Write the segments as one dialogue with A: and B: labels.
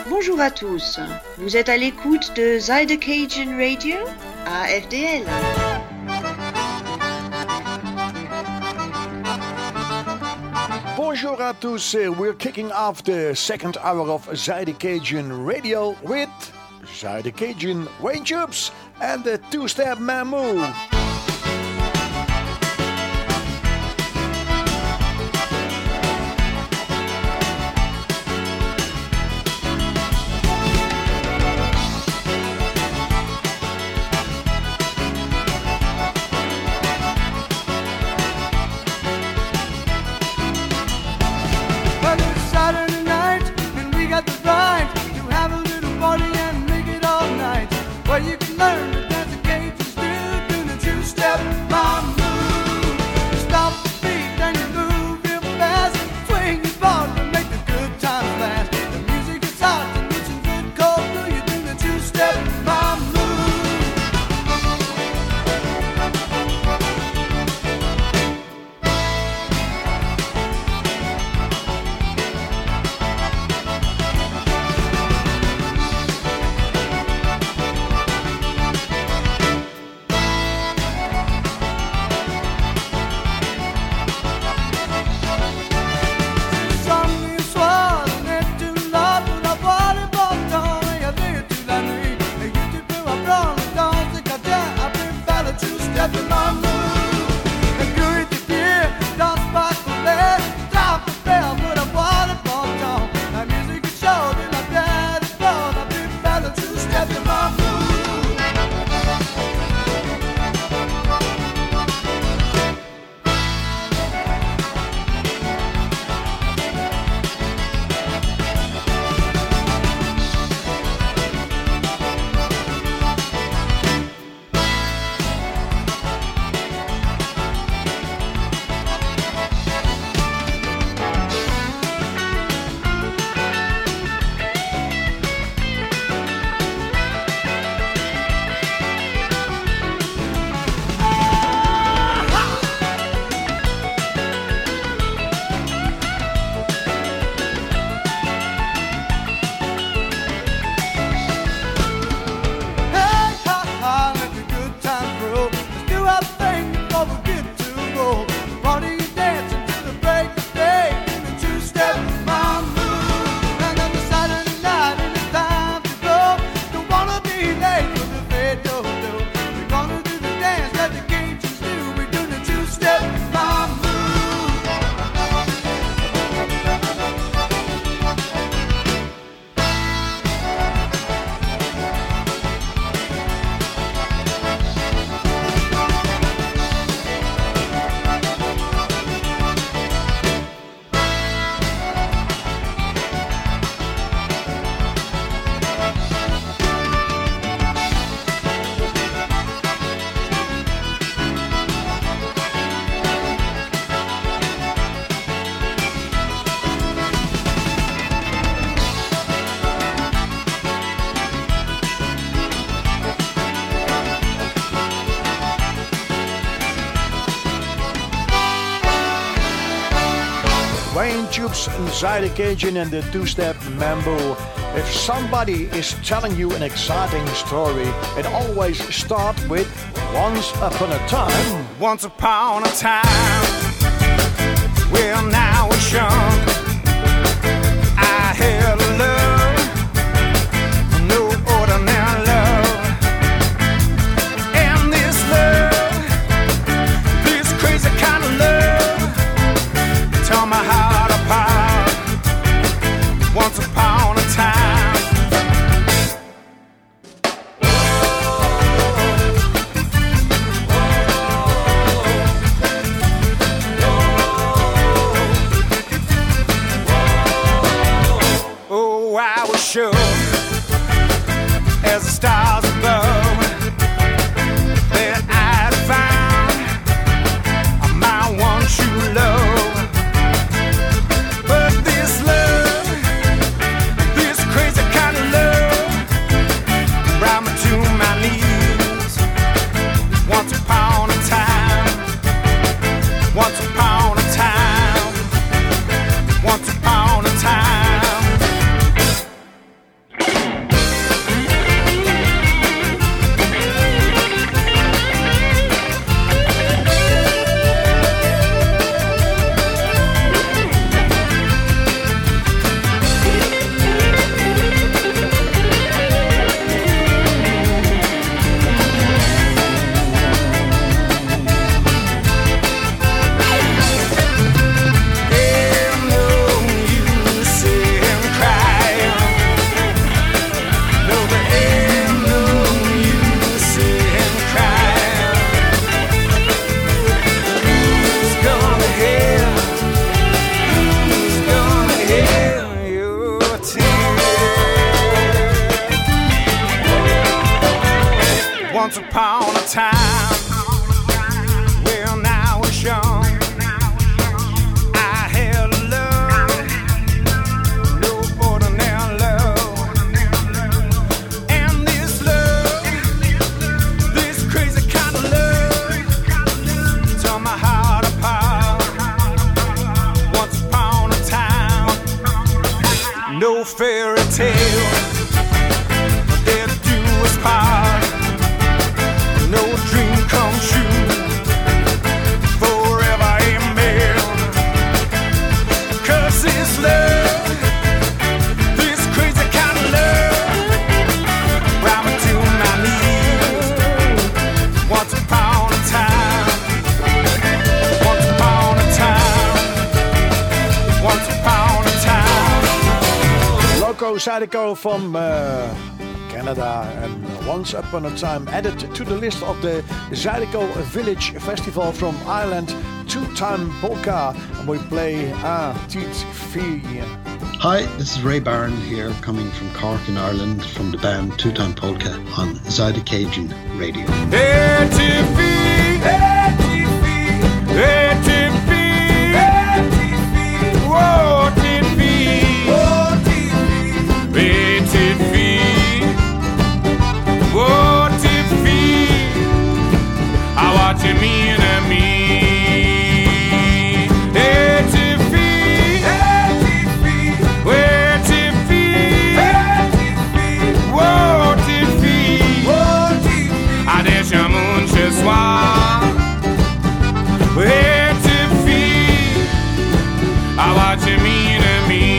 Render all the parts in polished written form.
A: Bonjour à tous, vous êtes à l'écoute de Zydecajan Radio à FDL.
B: Bonjour à tous, we're kicking off the second hour of Zydecajan Radio with Zydecajan Wayne Tubes and the Two-Step Mammoo. Wayne Tubes, Zydecajan and the Two-Step Mammoo. If somebody is telling you an exciting story, it always starts with once upon a time.
C: Once upon a time, well now it's young. I had a love, no ordinary love. And this love, this crazy kind of love, tell my heart apart. Once upon a time. Sure, as the stars above, that I'd found my one true love. But this love, this crazy kind of love, brought me to my knees. Once upon a time, once upon a time, once upon a time. Once upon a time, when I was young, I had a love, no ordinary love. And this love, this crazy kind of love, tore my heart apart. Once upon a time, no fairy tale, they'd do us part. No dream come true, forever amen. 'Cause this love, this crazy kind of love, brought me to my knees. Once upon a time, once upon a time, once upon a time.
B: Loco Zydeco from Canada, and once upon a time added to the list of the Zydeco Village Festival from Ireland, two-time polka, and we play Tit Fi.
D: Hi, this is Ray Barron here, coming from Cork in Ireland, from the band Two-Time Polka on Zydecajan Radio.
C: What you mean to me? What you mean to me?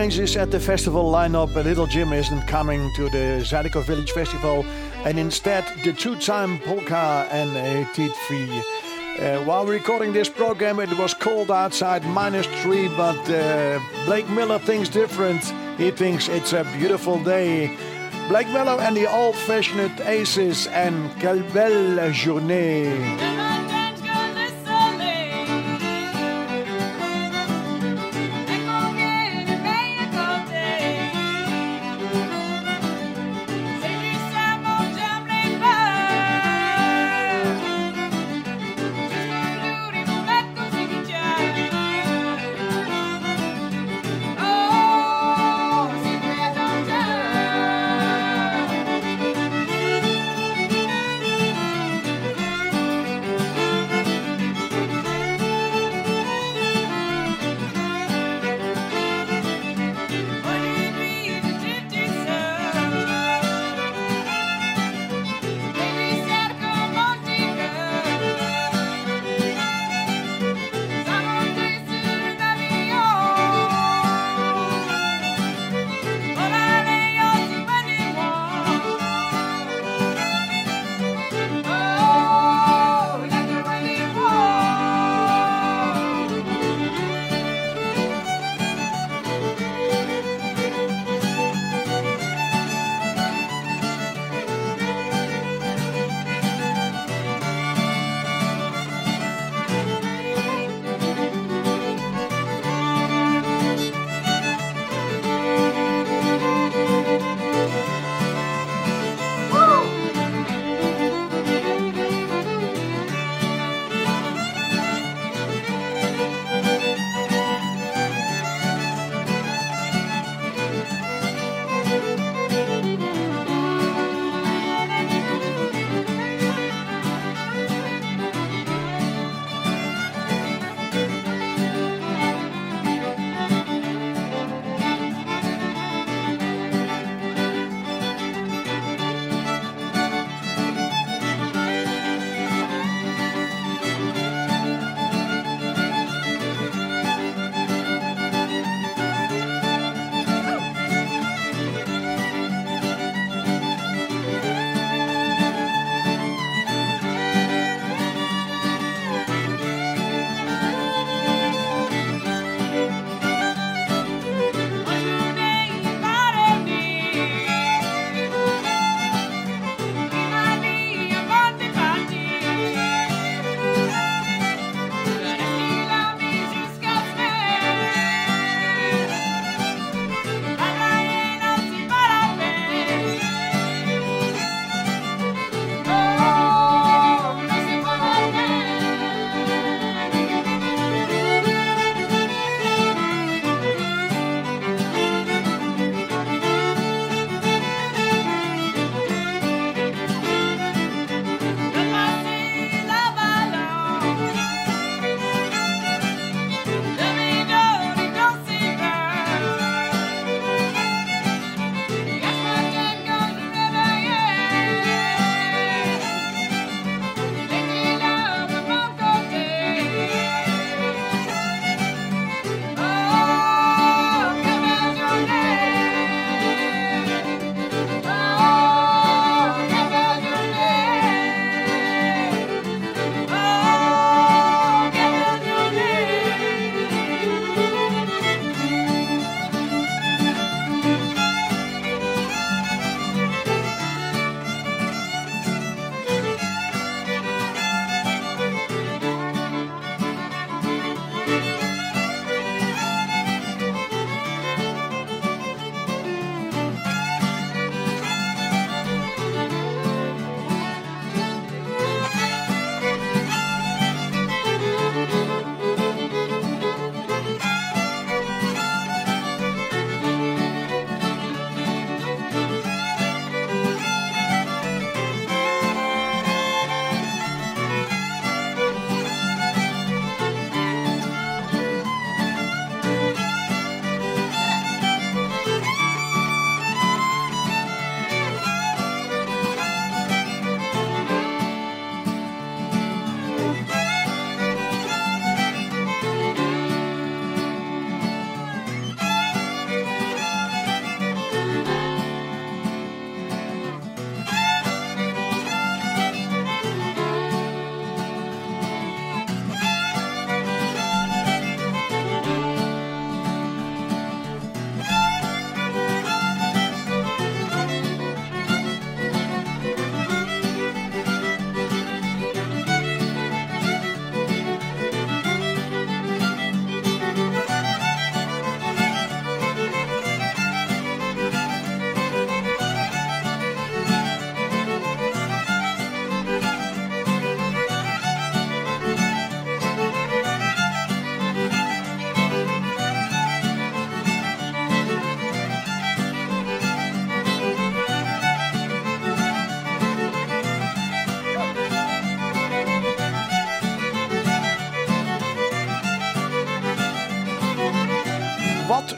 B: changes at the festival lineup. Little Jim isn't coming to the Zydeco Village Festival, and instead the two-time polka and Tietvi. While recording this program, it was cold outside, -3, but Blake Miller thinks different. He thinks it's a beautiful day. Blake Miller and the Old-Fashioned Aces and Quelle Belle Journée.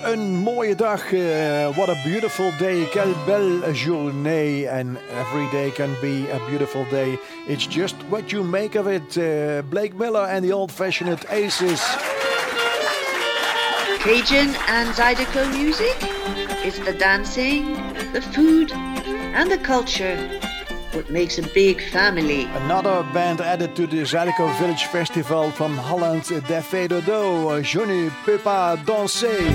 B: een mooie dag. What a beautiful day. Quelle belle journée. And every day can be a beautiful day. It's just what you make of it. Blake Miller and the old-fashioned Aces.
A: Cajun and Zydeco music? It's the dancing, the food, and the culture. What makes a big family.
B: Another band added to the Zydeco Village Festival from Holland, Defé Dodo, Je ne peux pas danser.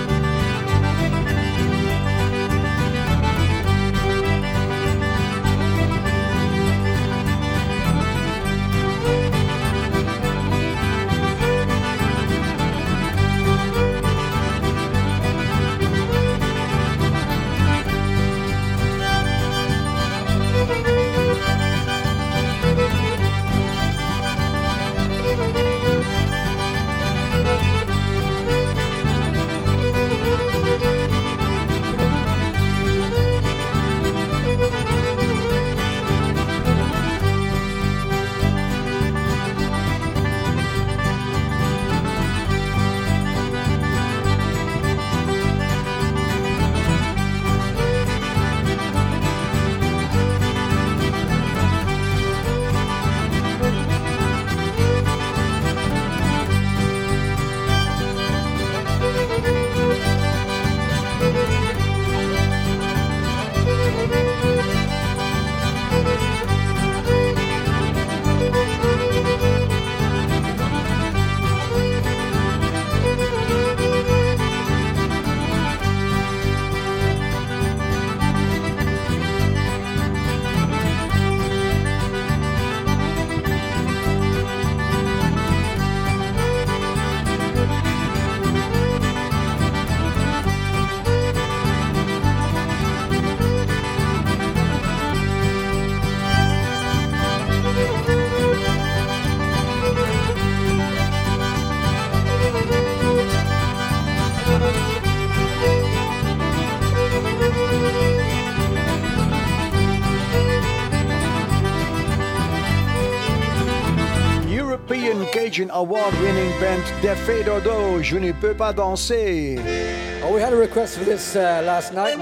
B: Cajun award-winning band Defé Dodo, Je ne peux pas danser.
E: Oh, we had a request for this last night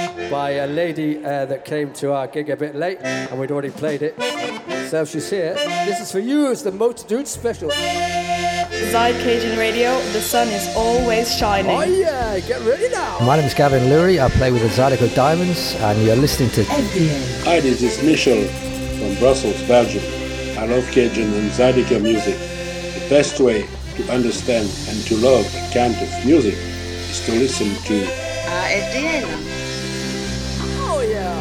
E: by a lady that came to our gig a bit late, and we'd already played it. So she's here. This is for you. It's the Motor Dude special.
F: Zyde Cajun Radio, the sun is always shining.
E: Oh yeah, get ready now.
G: My name is Gavin Lurie. I play with the Zydeco Diamonds, and you're listening to
H: FDN. Hi, this is Michel from Brussels, Belgium. I love Cajun and Zydeco music. The best way to understand and to love a kind of music is to listen to
A: AFDN.
E: Oh yeah.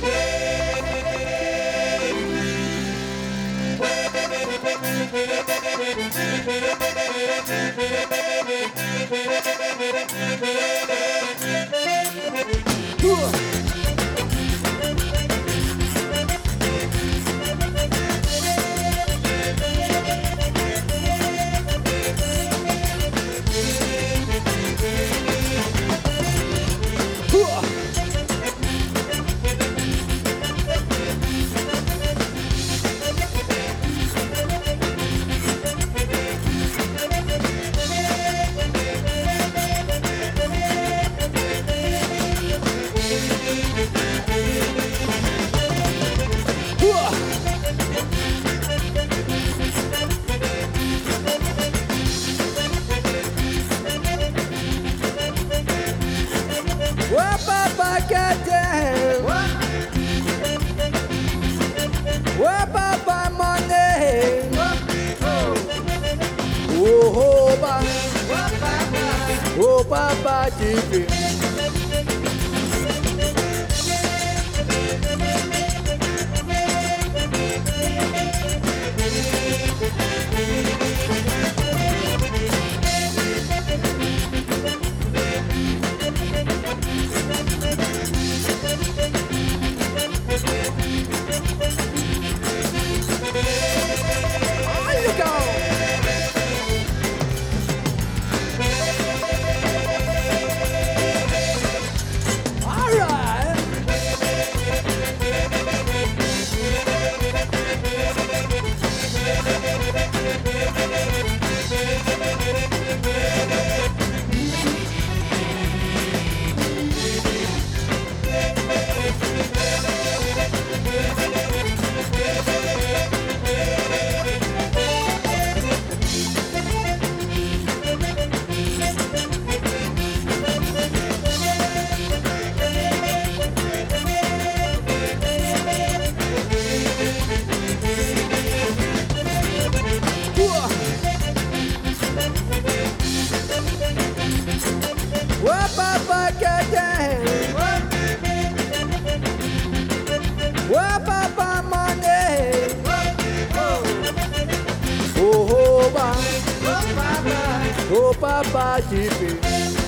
E: Oh, Papa, TV. ba yippee.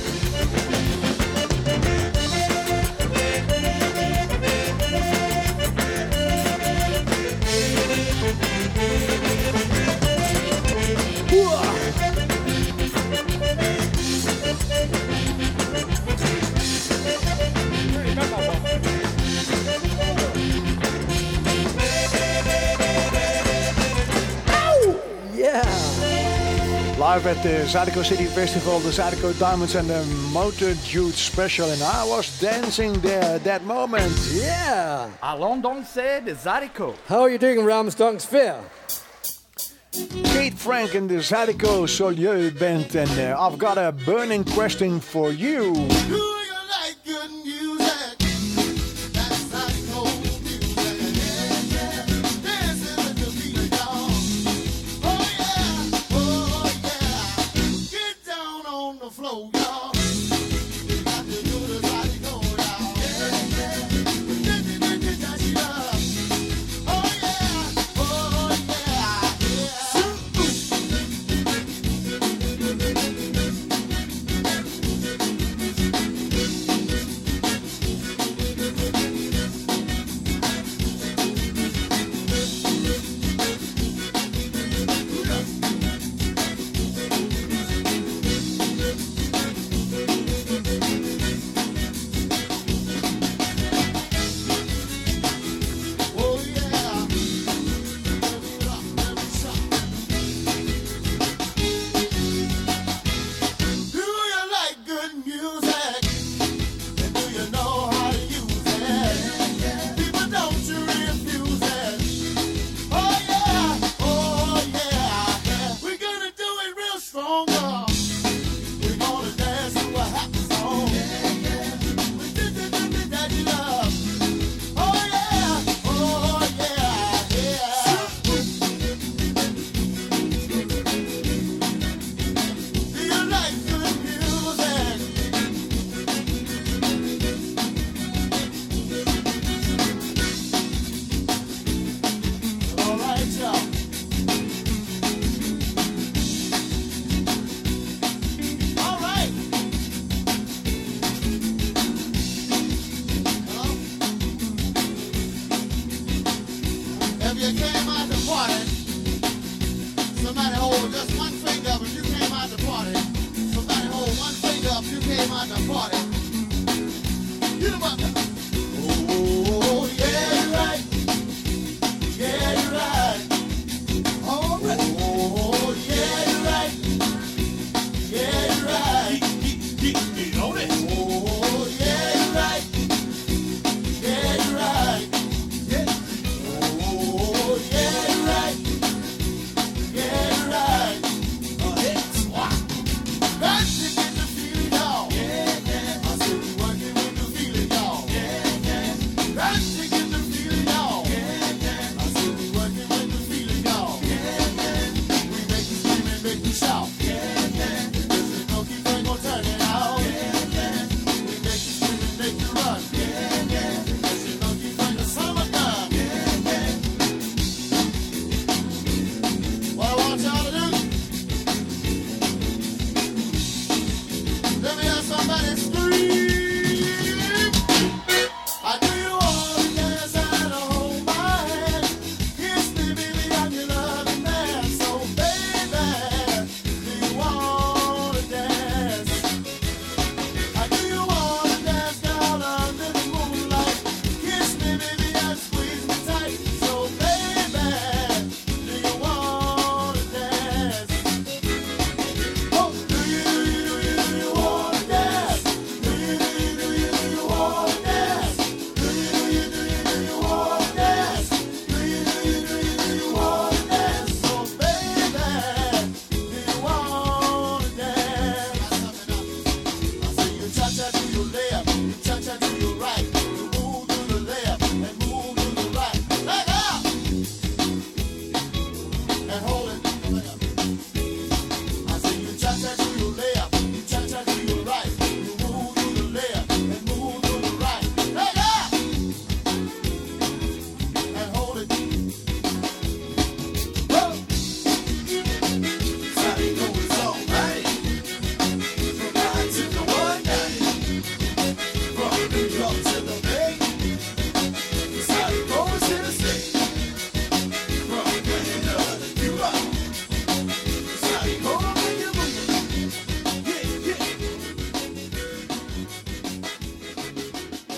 B: Live at the Zydeco City Festival, the Zydeco Diamonds and the Motor Jude Special, and I was dancing there at that moment.
E: Yeah!
I: Allons danser de Zydeco.
E: How are you doing, Ramsdonksville?
B: Kate Frank and the Zydeco Solieu Band, and I've got a burning question for you.
C: Do you like good music? That's Zydeco music. Yeah. Dancing with the beat, y'all. Oh yeah. Get down on the floor, y'all. You got to do the Zydeco, y'all. Yeah. Oh yeah. Oh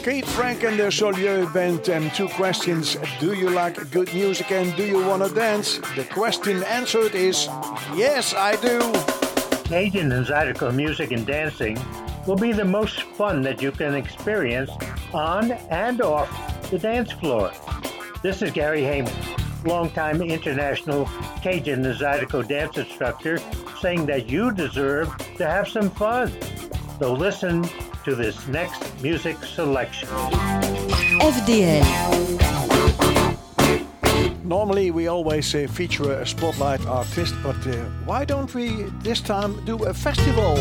B: Keith Frank and the Solieu Band, and 2 questions. Do you like good music and do you want to dance? The question answered is yes, I do.
J: Cajun and Zydeco music and dancing will be the most fun that you can experience on and off the dance floor. This is Gary Heyman, longtime international Cajun and Zydeco dance instructor, saying that you deserve to have some fun. So listen to this next music selection.
K: FDL.
B: Normally we always feature a spotlight artist, but why don't we this time do a festival?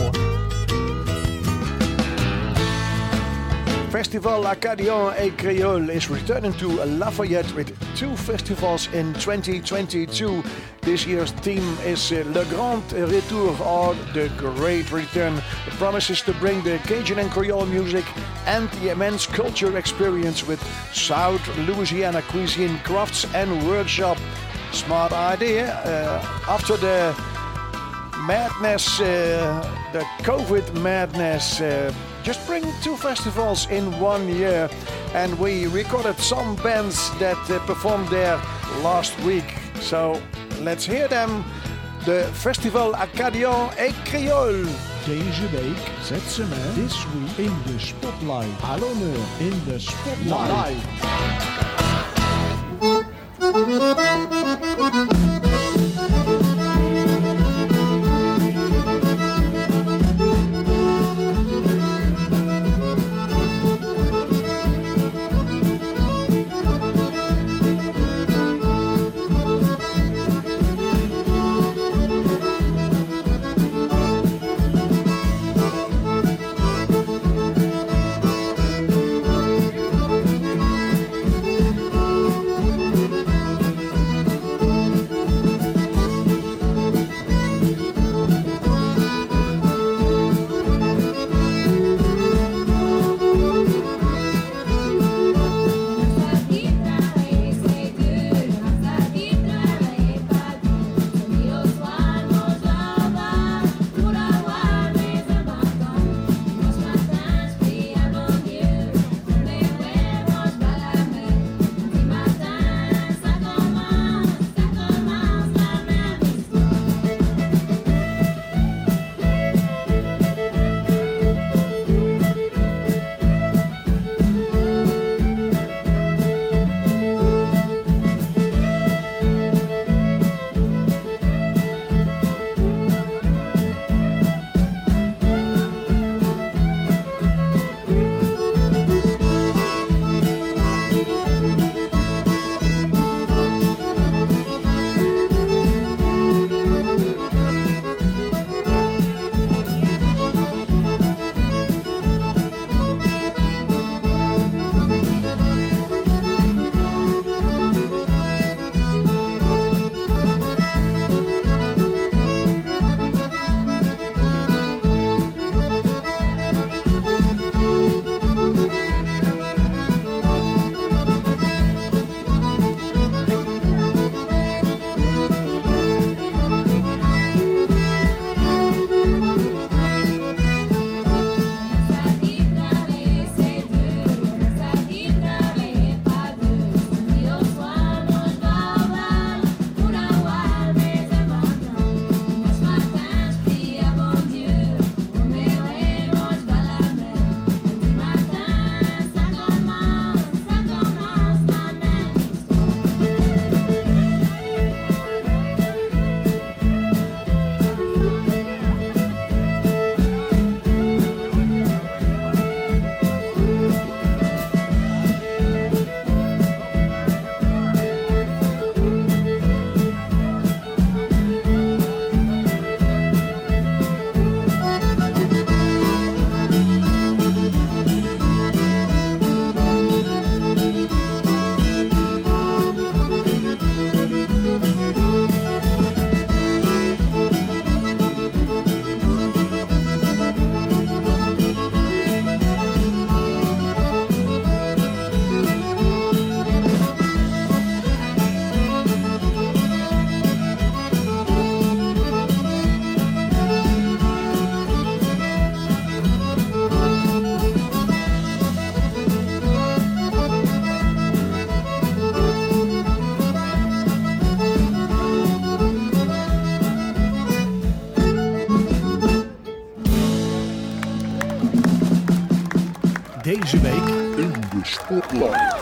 B: Festival Acadian et Créole is returning to Lafayette with 2 festivals in 2022. This year's theme is Le Grand Retour, or The Great Return. It promises to bring the Cajun and Creole music and the immense culture experience with South Louisiana cuisine, crafts and workshop. Smart idea. After the madness, the COVID madness, just bring 2 festivals in 1 year. And we recorded some bands that performed there last week. So let's hear them. The Festival Acadian et Créole.
L: Deze week, cette semaine, this week in the spotlight. À l'honneur in the spotlight. Deze week in de Spotlight.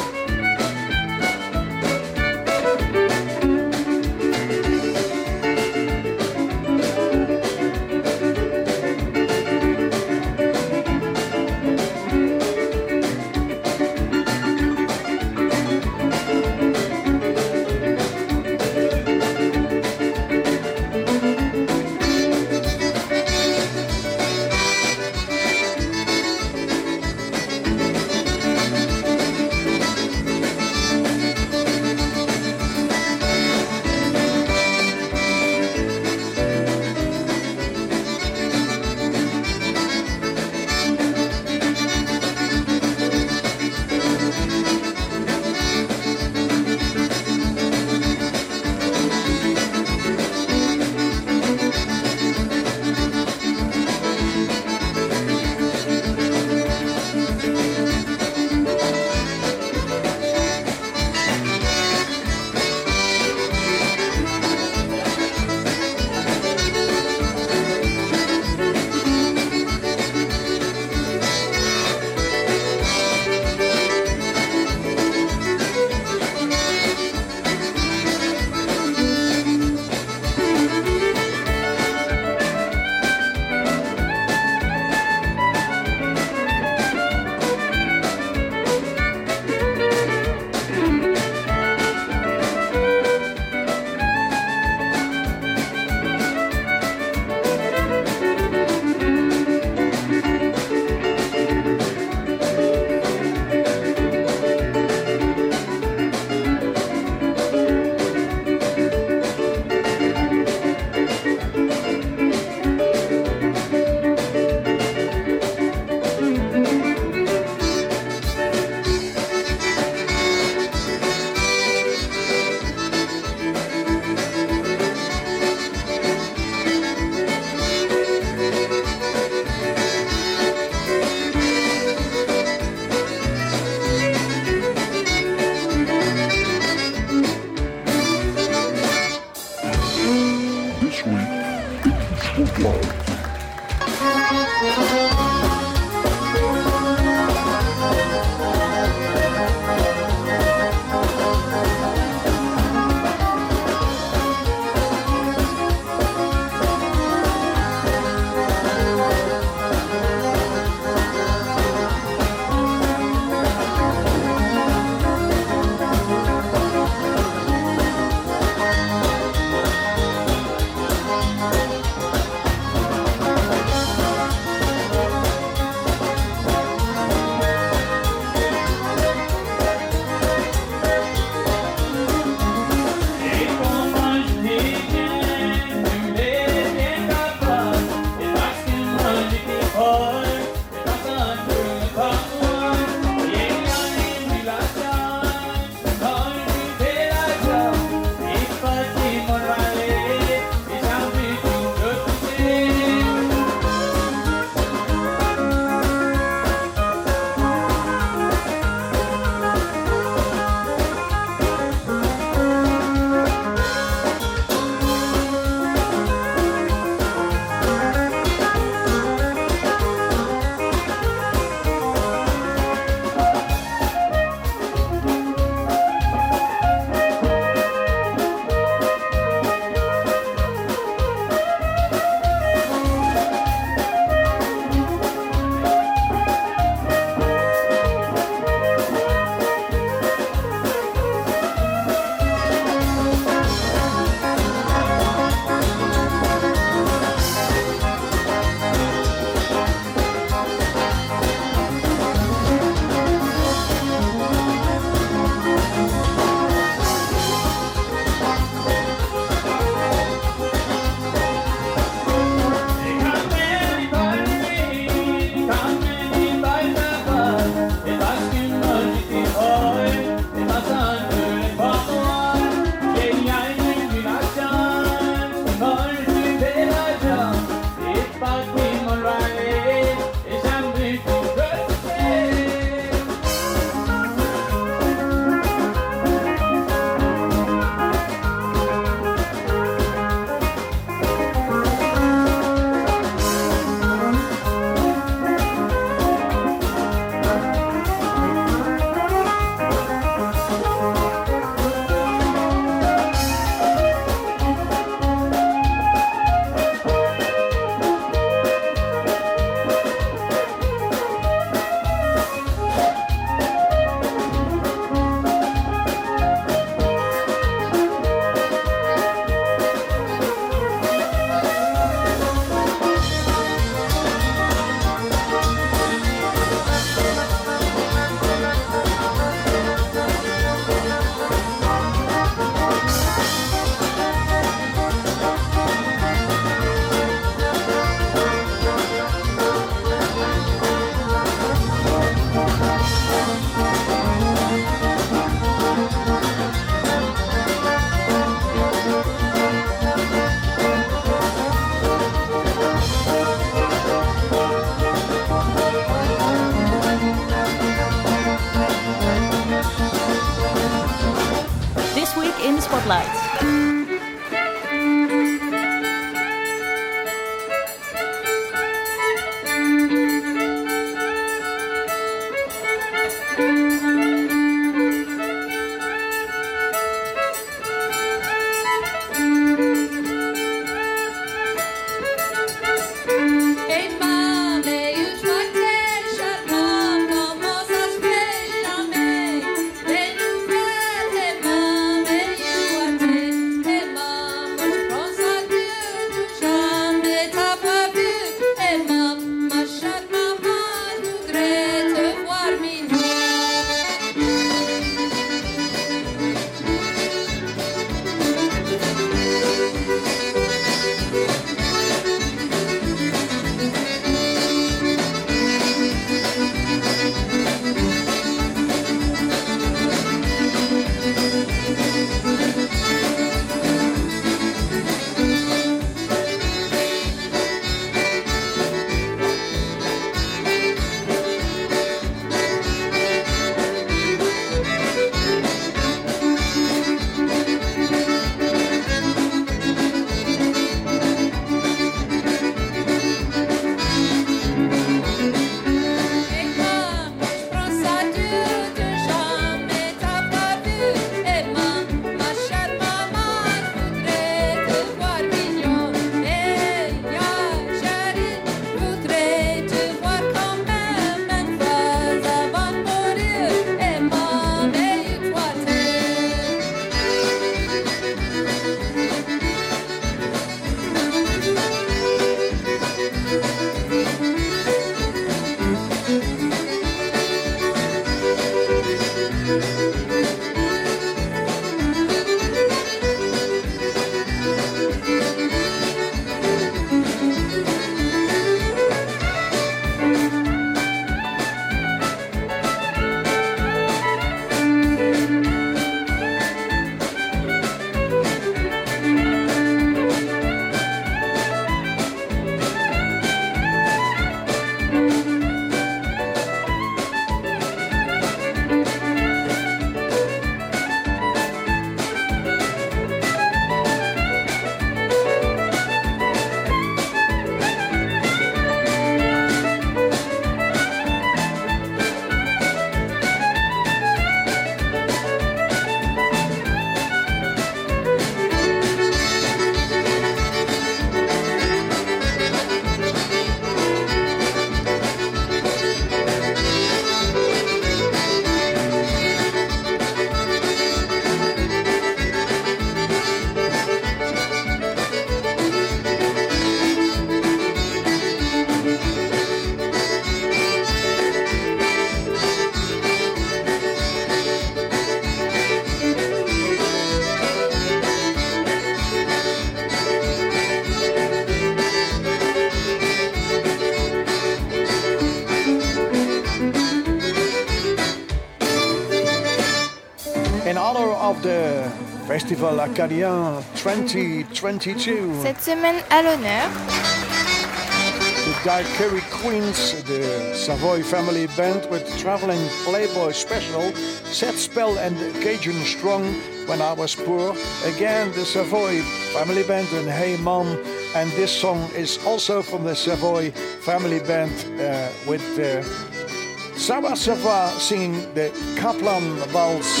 B: of the Festival Acadien 2022.
M: Cette semaine à l'honneur,
B: The Daiquiri Queens, the Savoy Family Band with Traveling Playboy Special, Set Spell and Cajun Strong, When I Was Poor. Again, the Savoy Family Band and Hey Mom. And this song is also from the Savoy Family Band with Sawa Sava singing the Kaplan Waltz.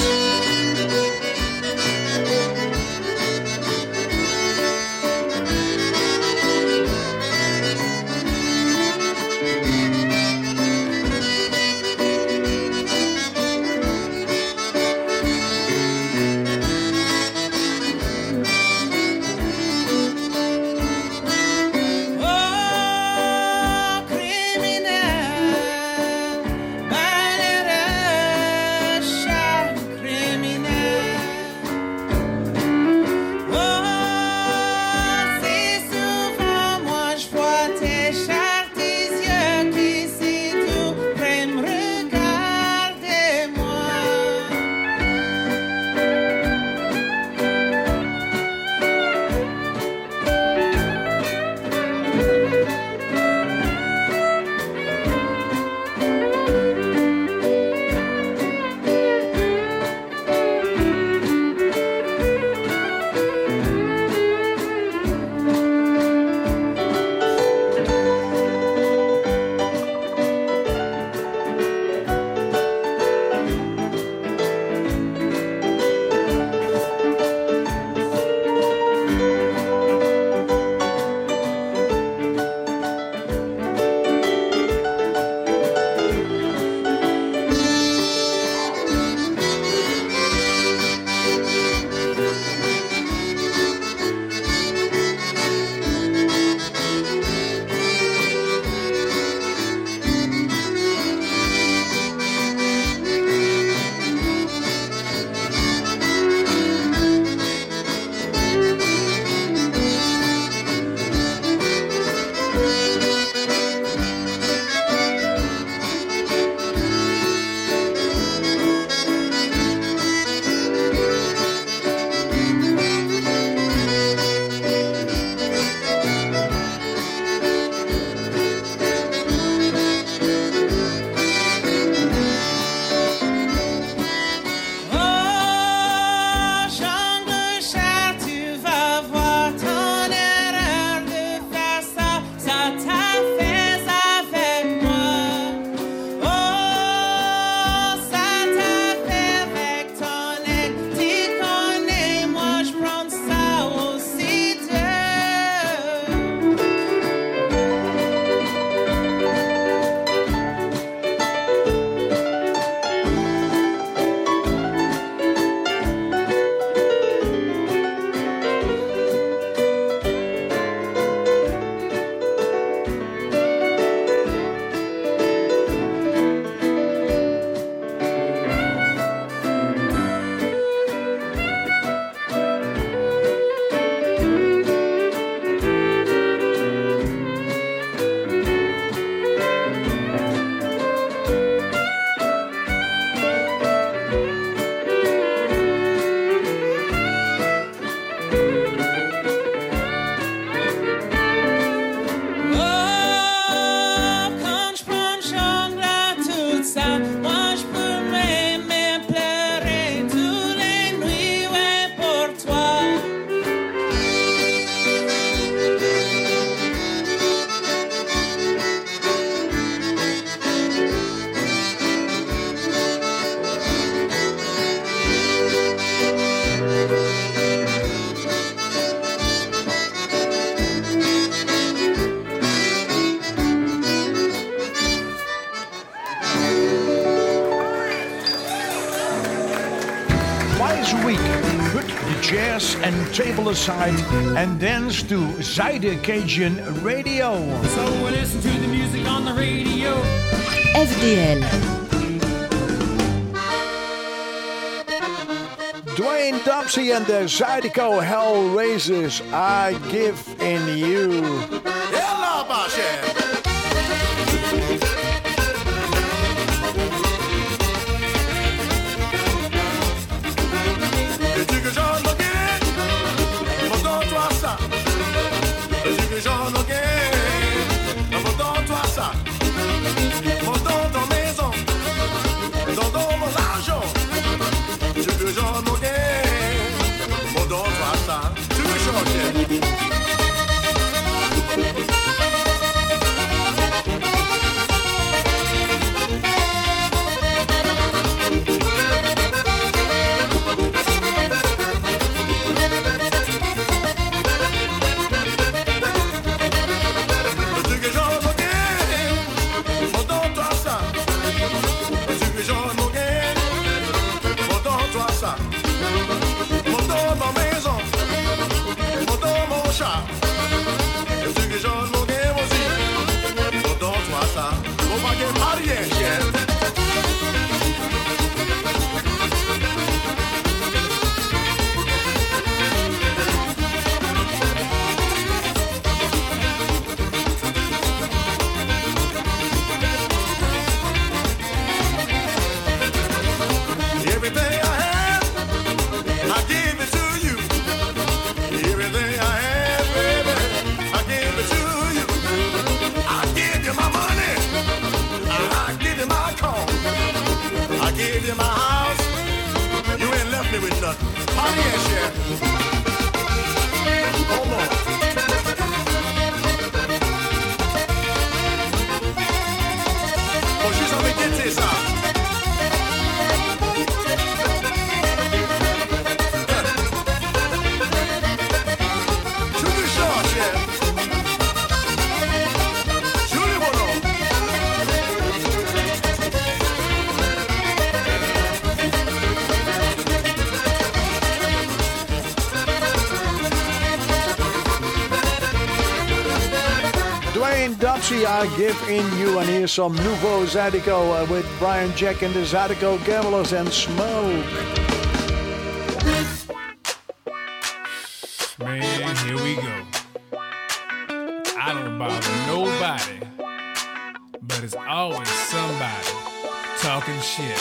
B: Jazz and table aside and dance to Zijde Cajun Radio.
N: So we listen to the music on the radio.
K: FDL.
B: Dwayne Dopsy and the Zydeco Hellraisers, I Give in You.
N: Hello, Bashe. chat. Et ceux qui chantent mon game aussi. So don't toi ça. On va get party and shit. Everything I have, I give it to you. Everything I have, baby, I give it to you. I give you my money, I give you my car, I give you my house. You ain't left me with nothing. Party and share. Hold on. Oh, she's on the get this out.
B: Dopsy, I give in you, and here's some Nouveau Zydeco with Brian Jack and the Zydeco Gamblers and Smoke.
M: Man, here we go. I don't bother nobody, but it's always somebody talking shit.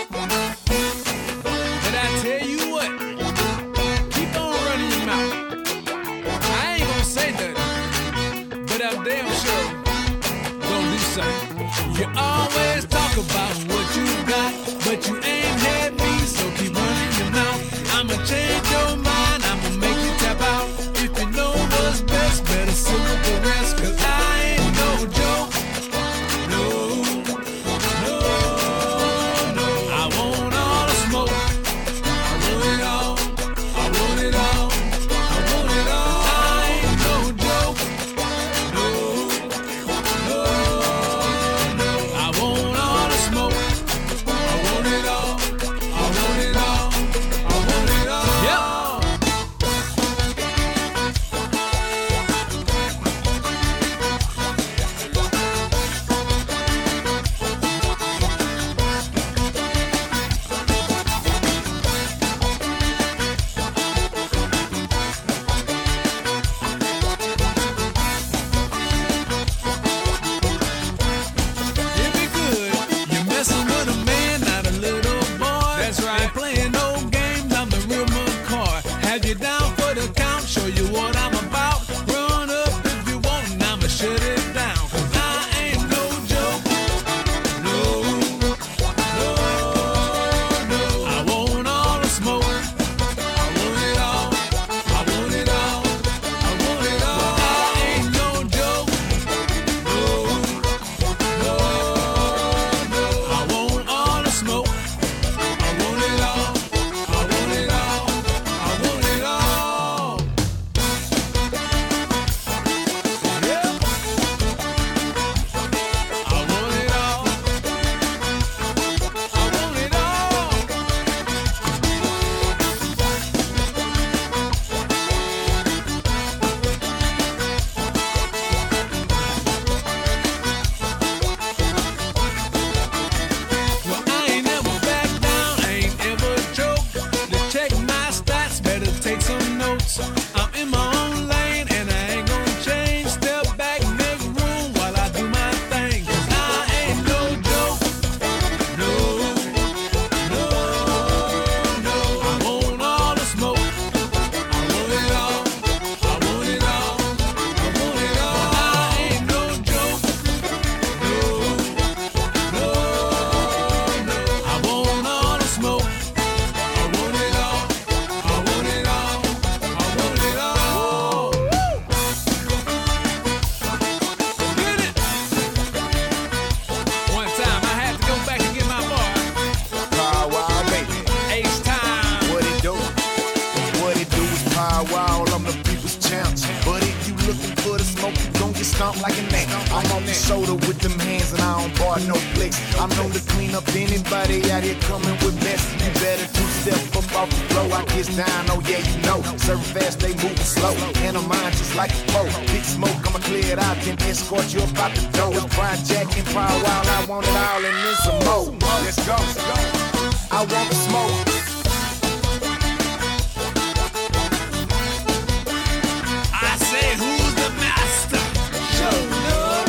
M: But I tell you what, keep on running your mouth. I ain't gonna say nothing, but I'm damn sure gonna do something. You always talk about what you got, but you ain't had me, so keep running your mouth. I'ma change your mind, I'ma make you tap out. If you know what's best, better sit with the rest, 'cause I ain't no joke. No, no, no. I want all the smoke. I want it all. I want it all. I want it all. I ain't no joke. No, no, no. I want all the smoke. I want it all. I want it all. I want it all. Yep. It be good. You're messing with a man, not a little boy. That's right. Playing no games, I'm the real McCoy. Have you down for the count, show you what I'm about. Run up if you want, and I'ma shut it down. 'Cause I ain't no joke. No, no, no. I want all the smoke. I want it all. I want it all. I want it all. I ain't no joke. No, no, no. I want all the smoke. I want it all. I want it all. I want it all. Yeah. I want it all. I want it all. Well, I ain't never back down, I ain't ever joke. To check my stats, better take some notes. I'm in my own lane and I ain't gonna change. Step back, make room while I do my thing. 'Cause I ain't no joke. No, no, no. I want all the smoke. I want it all. I want it all. I want it all. I ain't no joke. No, no, no. I want all the smoke. I want it all. I want it all. I want it all. Get it. One time I had to go back and get my boy.
O: Pow wow, baby.
M: Ace time.
O: What it do? What it do is pow wow, I'm the people's champs. But if you looking for the smoke, you gon' get stomp like an ant. I'm on the shoulder with them hands and I don't bar no flicks. I'm known to clean up anybody out here coming with mess. You better two-step up off the floor. I get down, oh yeah, you know. Serve fast, they move slow. And I'm mine just like a foe. Big smoke, I'ma clear it out, then escort you up out the door. It's Brian Jack and Power Wild, I want it all and then some more. Let's go. I want the smoke.
M: I say, who's the master? Show love.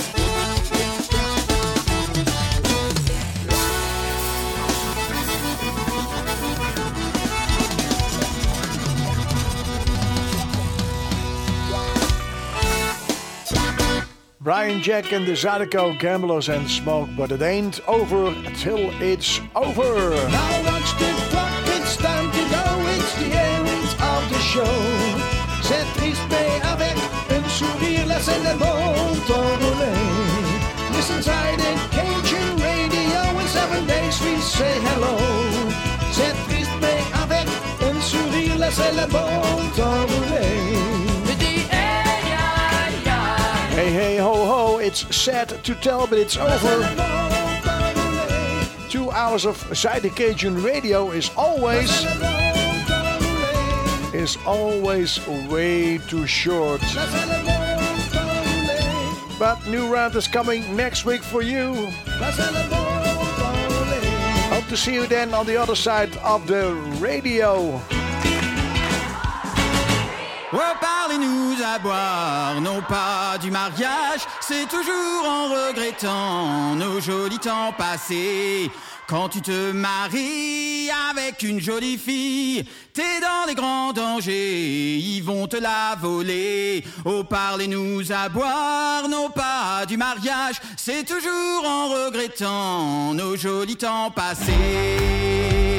B: Brian Jack and the Zydeco Gamblers and Smoke, but it ain't over till it's over.
L: Now watch the clock, it's time to go, it's the end of the show. C'est triste mais avec un sourire, laissez le monde t'envoler. Listen tight and Cajun Radio, in 7 days we say hello. C'est triste mais avec un sourire, laissez le monde t'envoler.
B: Hey, hey, ho, ho, it's sad to tell, but it's over. 2 hours of Zydeco Radio is always way too short. But new round is coming next week for you. Hope to see you then on the other side of the radio.
P: Oh, parlez-nous à boire, non pas du mariage, c'est toujours en regrettant nos jolis temps passés. Quand tu te maries avec une jolie fille, t'es dans les grands dangers, ils vont te la voler. Oh, parlez-nous à boire, non pas du mariage, c'est toujours en regrettant nos jolis temps passés.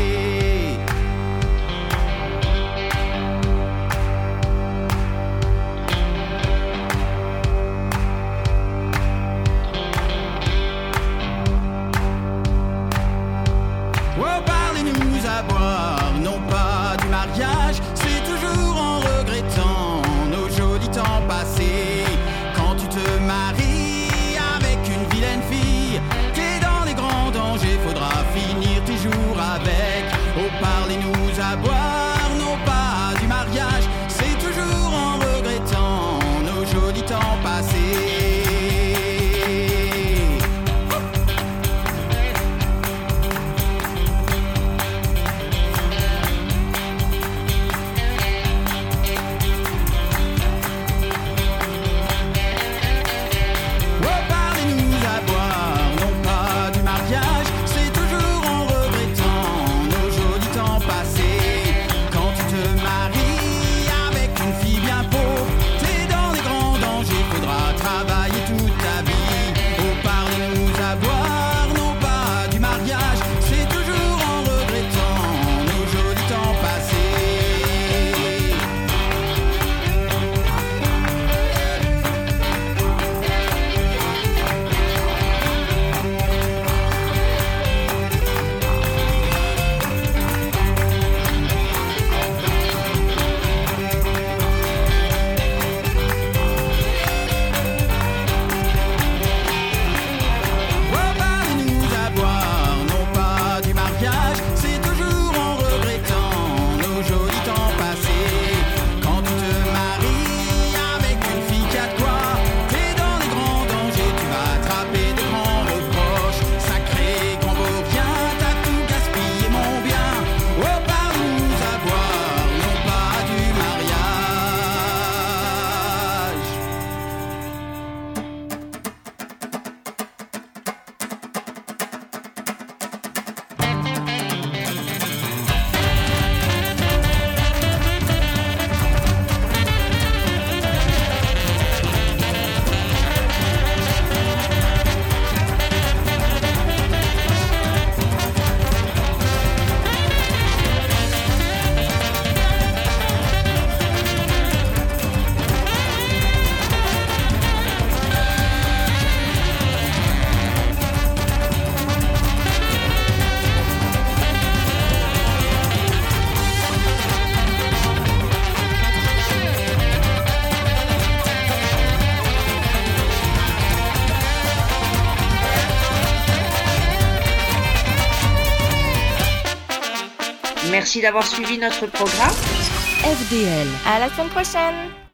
P: Oh, parlez-nous à boire, non pas du mariage, c'est toujours en regrettant nos jolis temps passés. Quand tu te maries avec une vilaine fille, t'es dans les grands dangers, faudra finir tes jours avec.
A: Merci d'avoir suivi notre programme.
K: FDL.
F: À la semaine prochaine.